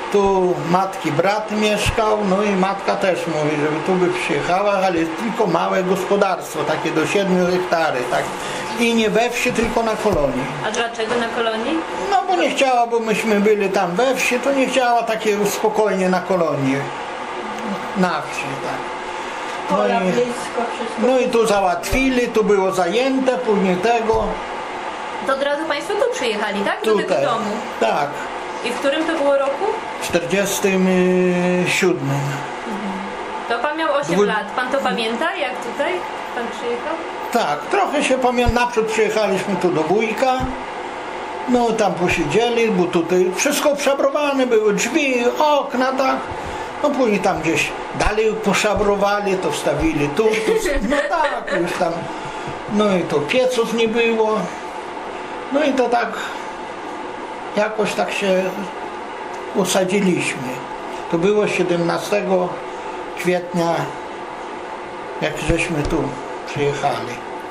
Tu matki brat mieszkał, no i matka też mówi, żeby tu by przyjechała, ale tylko małe gospodarstwo, takie do 7 hektary, tak. I nie we wsi, tylko na kolonii. A dlaczego na kolonii? No bo nie chciała, bo myśmy byli tam we wsi, to nie chciała takiego spokojnie na kolonii. Na wsi, tak. No i tu załatwili, tu było zajęte, później tego. To od razu Państwo tu przyjechali, tak? Do Tutaj. tego domu. Tak. I w którym to było roku? W 47. To Pan miał 8 lat. Pan to pamięta, jak tutaj Pan przyjechał? Tak, trochę się pamiętam. Naprzód przyjechaliśmy tu do wujka. No tam posiedzieli, bo tutaj wszystko przebrowane były, drzwi, okna, tak. No później tam gdzieś dalej poszabrowali, to wstawili tu, no tak, już tam. No i to pieców nie było. No i to tak jakoś tak się usadziliśmy. To było 17 kwietnia, jak żeśmy tu przyjechali.